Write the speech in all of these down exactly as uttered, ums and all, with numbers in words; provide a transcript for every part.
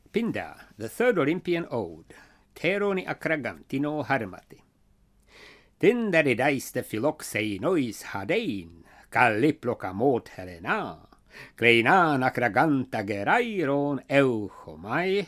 Pindar, the third Olympian ode, Teroni acragantino harmati. Tinderidaiste philoxei nois hadein, Calliploca mot Helena, Cleinan acraganta gerairon euchomai,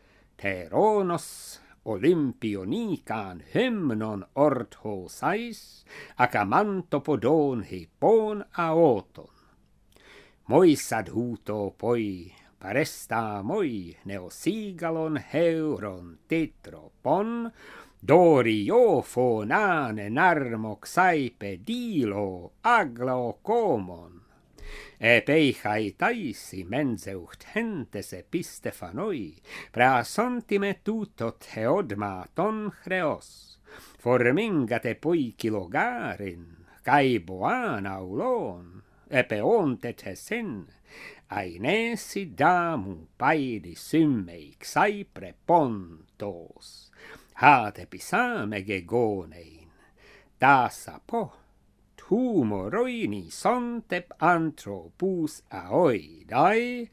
Teronos Olympionican hymnon ortho sais, Acamantopodon hippon aoton. Mois adhuto poi paresta moi neosigalon heuron titropon, Dorio fonane narmoxai pedilo aglo comon. Epeichai taisi menseucht hentes epistefanoi, prasontime tutot heodma ton chreos, formingate poi kilogarin, kai boan aulon, epeontet hesin, ainesi damu paidi symmei xai prepontos, hat episame gegonein, tasa po, tumoroini sontep anthropus aoidai,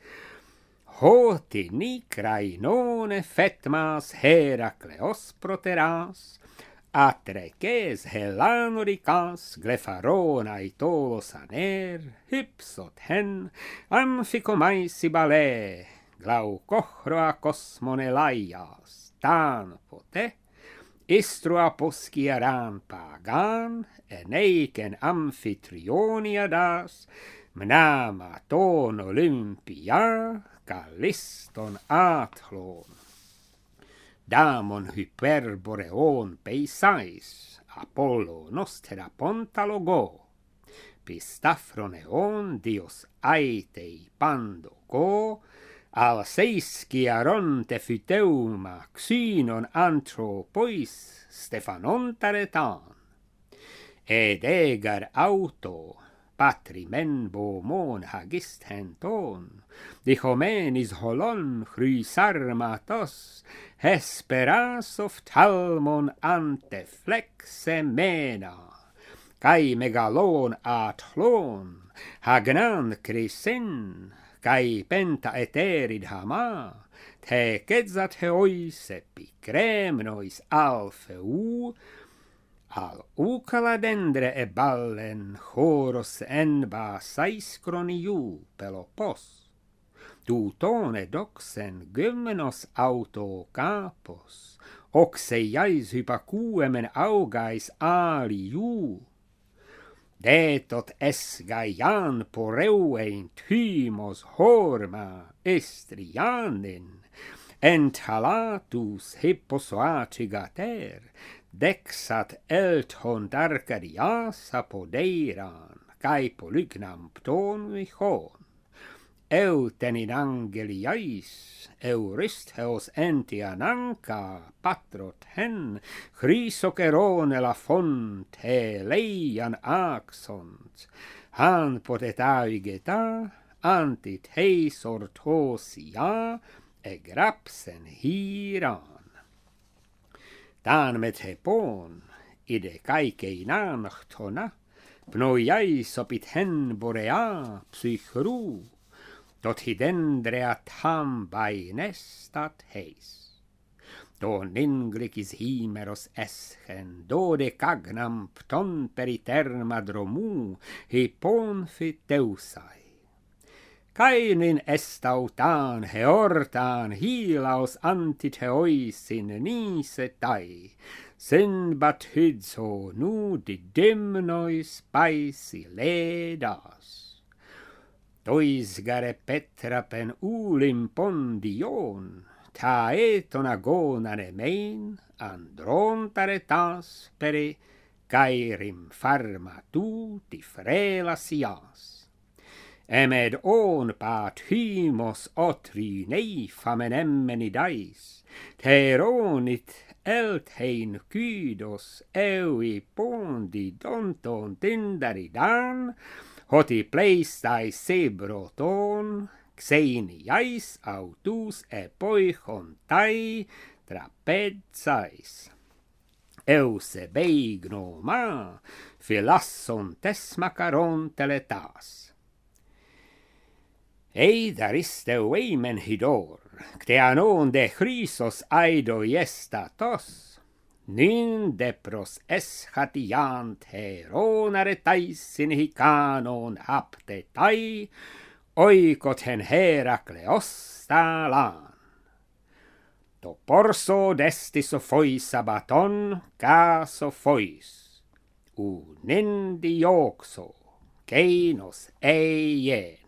hoti nicrai none fetmas Heracleos proteras, atreces helanoricas glepharonai tolos aner, hypsot hen, amphicomais ibale, glaucochroa cosmonelaias, tan pote, istroa posciaran pagan, eneiken amphitrioniadas, mnama ton Olympia, calliston athlon. Damon hyperboreon peisais, Apollo nosterapontalogo, Pistafroneon dios aitei pandogo, al seisciaron tefyteuma xynon anthropois Stephanon taretan, ed egar auto patrimenbo mon hagist henton, dichomenis holon chrysarmatos, hesperas oftalmon ante flexemena, kai megalon athlon, hagnan chrysin, kai penta eterid hama, te quetzat heois epicremnois alfeu, al ucaladendre e ballen choros enba sais croniu pelopos, tutone doxen gymnos auto capos, oxeiais hypacuemen augais aliu, detot esgaian poreuein thymos horma estrianin, enthalatus hipposoatigater, dexat elton darcadias apodeiran, cae polygnam pton vichon, euten in angeliais, eurystheos entiananca patrot hen, chrysocerone la font, heleian axont, han potetaigeta, antit heis orthosia, egrapsen hiran. Dan met hepon, ide caiceinan chtona, pnoiais opit hen borea psychru, dot hidendreat ham bainestat heis. Don inglicis himeros eschen, dode cagnam pton periterma dromu, hippon fiteusai. Caenin estautan heortan hilaos antiteoisin nisetai, sin bat hydso nu didymnois paisi ledas. Dois gare petrapen ulimpon dion, ta eton agonan emein, andron taretas pere, caerim farmatu tifrelasias. Emed on pat hymos otrinei famen emmenidais, teronit eltein kydos eui pondi donton tindaridan, hoti pleistai sebroton, xeniais autus epoichontai trapezais. Euse beignoma, philasson tes macaron teletas. Eid aristeu eimen hidor, cteanon de Chrysos aido iestatos, nin de pros eschatiant heron aretais in hicanon aptetai, oikoten Herakleos talan. To porso destis ophois sabaton, cas ophois, unendi oxo, keinos eie.